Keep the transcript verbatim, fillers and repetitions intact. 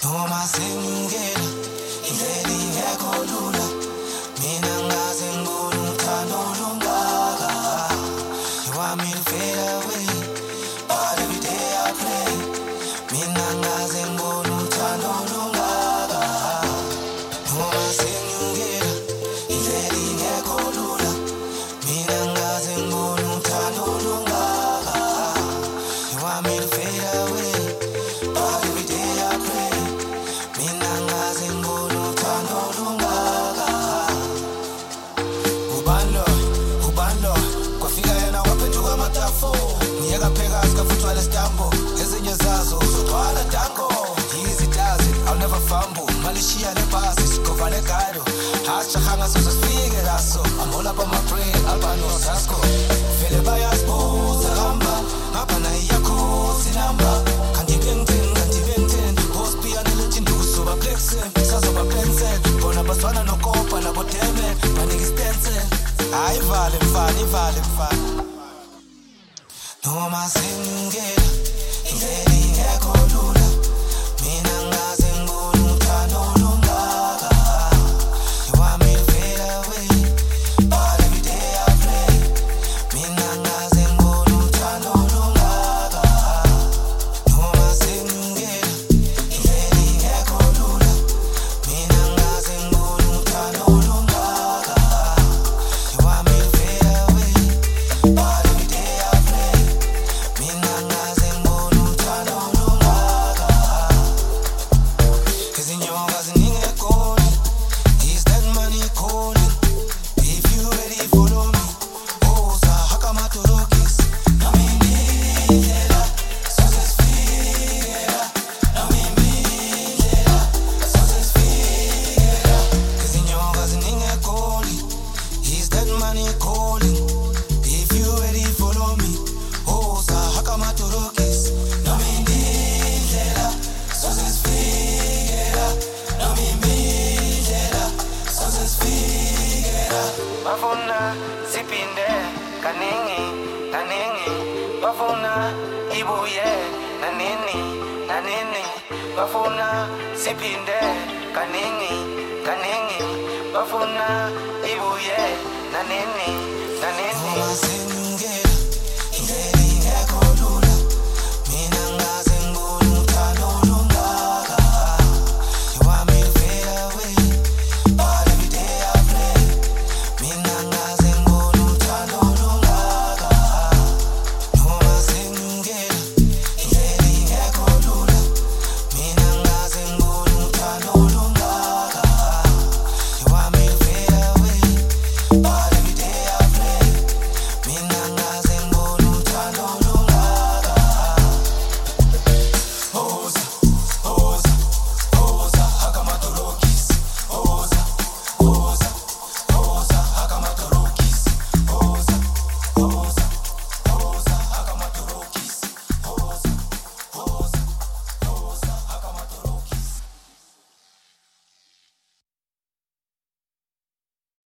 noma sengingena indlela ingekho lula mina ngaze ngibone uthando olungaka. You want me to fade away, but every day I pray mina ngaze ngibone uthando olungaka. Noma sengingena indlela ingekho lula mina ngaze ngibone uthando olungaka. You want me to fade away, but every day I pray mina ngaze ngibone uthando olungaka. Ubalo, ubalo, kwafika yena waphethuka amatafo. Ngiyeka pheka sikafuthwa lesitambo, ezinye zazo uzotwala dango. Easy does it, I'll never fumble. Malishiya nebhasi, sigova negado. Hasijahanga soze sifike laso. I'm all up on my brain, albano sasko. Vele bayasibuza hamba, ngapha nayo iyakhuza inamba. Kanti bengithini, kanti bengithini, hospital legend ukusuba Blackson, sazoba Benson. Bona baswana nokopa nabo Demen, banika istencen. Hayi vale mfana, ivale mfana. Noma sengingena indlela ingekho lula mina ngaze ngibone uthando olungaka. You want me to fade away, but every day I pray mina ngaze ngibone uthando olungaka. Noma sengingena indlela ingekho lula mina ngaze ngibone uthando olungaka. You want me to fade away, but every day I pray mina ngaze ngibone uthando olungaka. Izinyoka ziningi egoli, is that money calling? If you ready, follow me. Oza haka matorokis, nami indlela soze sifike, nami indlela soze sifike. Izinyoka ziningi egoli, is that money calling? If you ready, follow me. Oza haka matorokis, nami indlela soze sifike, nami indlela soze sifike. Bafuna siphinde kaningi kaningi, bafuna ibuye nanini nanini, bafuna siphinde kaningi kaningi, bafuna ibuye nanini nanini.